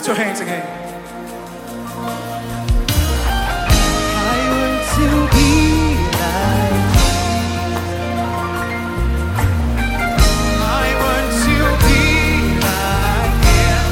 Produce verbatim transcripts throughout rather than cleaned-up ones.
Lift your hands again. I want to be like I want to be like Him.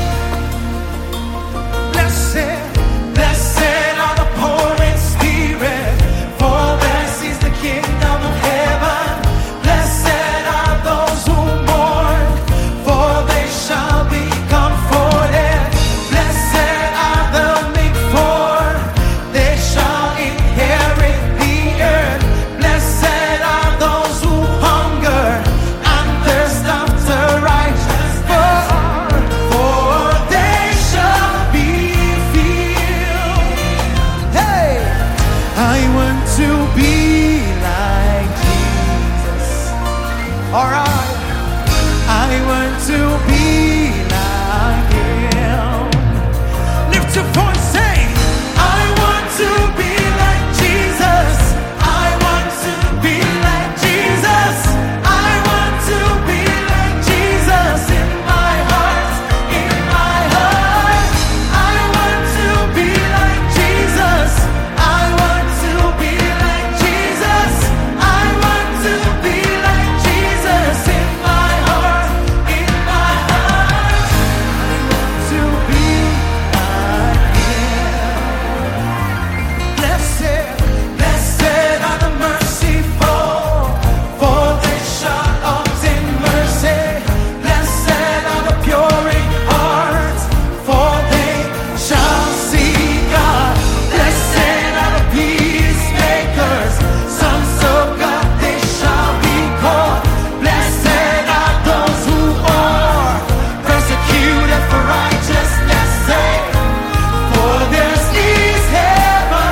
Blessed, blessed are the poor in spirit, for theirs is the kingdom of heaven. Blessed are those who mourn, for they shall be comforted. Blessed are the meek, for they shall inherit the earth. Blessed are those who hunger and thirst after righteousness, for they shall be filled. Hey, I want to be like Jesus. All right, I want to be like Him. Lift your voice, say, I want to be like Jesus. I want to be like Jesus. I want to be like Jesus in my heart, in my heart. I want to be like Jesus. I want to be like Jesus. I want to be like Jesus in my heart, in my heart. I want to be like Him. Blessed, blessed are the merciful, for they shall obtain mercy. Blessed are the pure in heart, for they shall see God. Blessed are the peacemakers, sons of God they shall be called. Blessed are those who are persecuted for righteousness' sake, for theirs is heaven.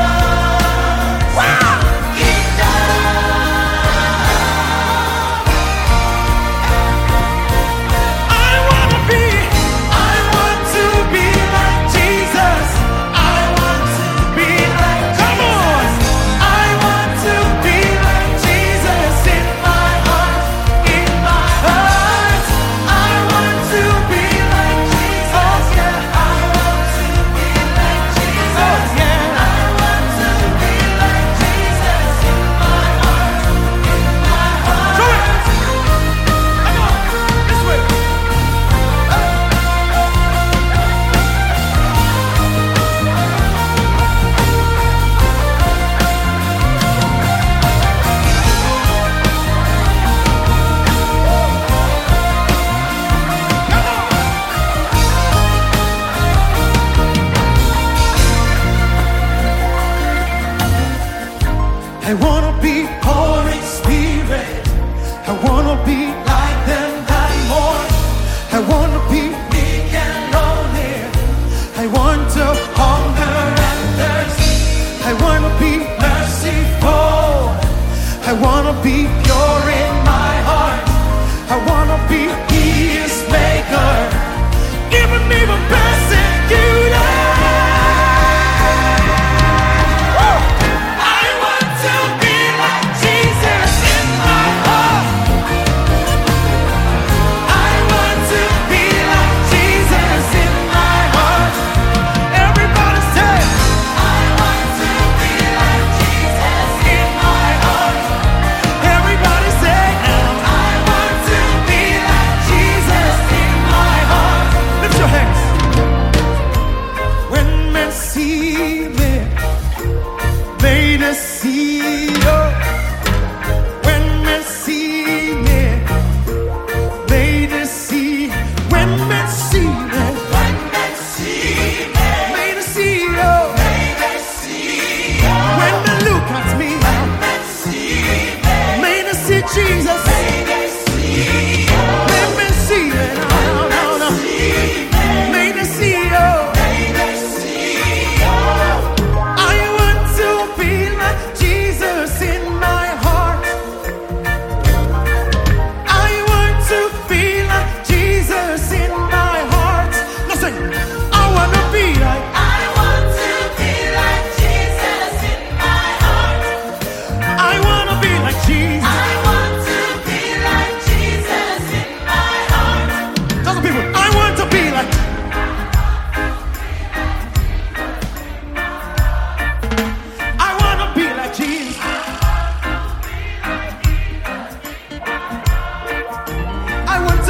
Wow! I wanna be, I want to be like Jesus. I want to be like, come on! I want to be like Jesus in my heart, in my heart. I want to be like Jesus, yeah. I want to be like Jesus, yeah. I want to be like Jesus in my heart, in my heart. Do it! Come on, this way. I wanna be poor in spirit. I wanna be like them that mourn. I wanna be meek and lonely. I want to hunger and thirst. I wanna be merciful. I wanna be pure in my heart. I wanna be a peacemaker, even even persecuted. I want to be like Jesus in my heart. I want to be like Jesus in my heart. Everybody say, I want to be like Jesus in my heart. Everybody say, I want to be like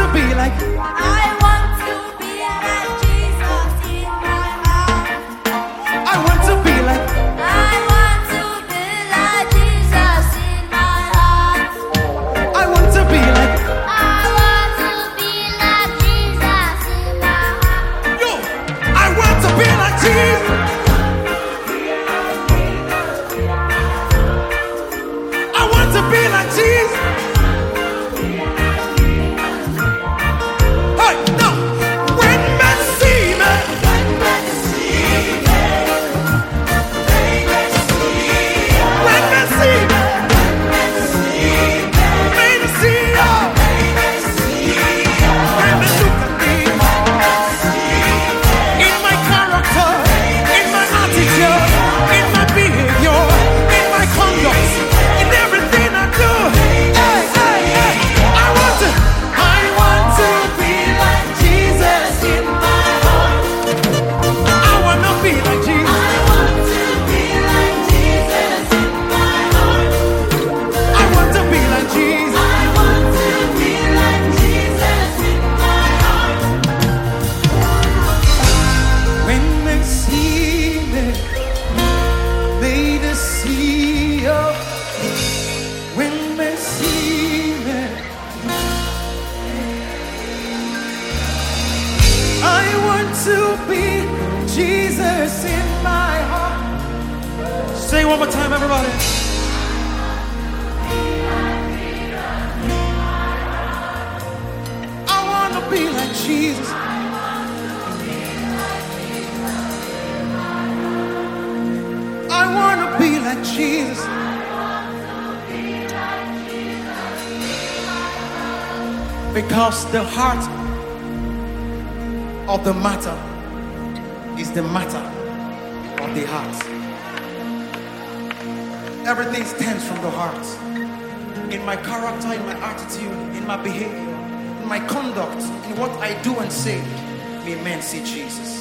be like. I want to be like Jesus in my heart. I want to be like. I want to be like Jesus in my heart. I want to be like. I want to be like Jesus in my heart. Yo, I want to be like Jesus. I want to be like Jesus. Hey, now, when men see me, when men see me, when men see me, may they see you. When they look at me, in my character, in my attitude, in my behavior, in my conduct, in everything I do. Hey, hey, hey. I want to, I want to be like Jesus in my heart. I want to be like Jesus. I want to be like Jesus in my heart. I want to be like Jesus. I want to be like Jesus in my heart. When they see me, may they see you. When they see me, I want to be Jesus in my heart. Say it one more time, everybody. I want to be like Jesus. I want to be like Jesus. Because the heart of the matter is the matter of the heart. Everything stems from the heart. In my character, in my attitude, in my behavior, in my conduct, in what I do and say, may men see Jesus.